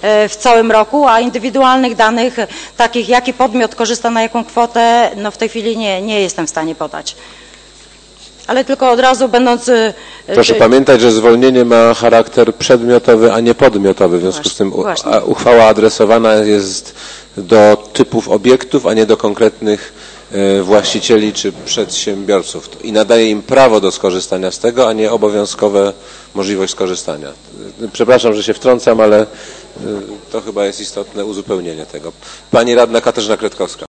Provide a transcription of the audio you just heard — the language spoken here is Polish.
w całym roku, a indywidualnych danych, takich jaki podmiot korzysta na jaką kwotę, no w tej chwili nie jestem w stanie podać. Ale tylko od razu będąc... Proszę pamiętać, że zwolnienie ma charakter przedmiotowy, a nie podmiotowy. W związku z tym uchwała adresowana jest do typów obiektów, a nie do konkretnych właścicieli czy przedsiębiorców. I nadaje im prawo do skorzystania z tego, a nie obowiązkowe możliwość skorzystania. Przepraszam, że się wtrącam, ale to chyba jest istotne uzupełnienie tego. Pani radna Katarzyna Kretkowska.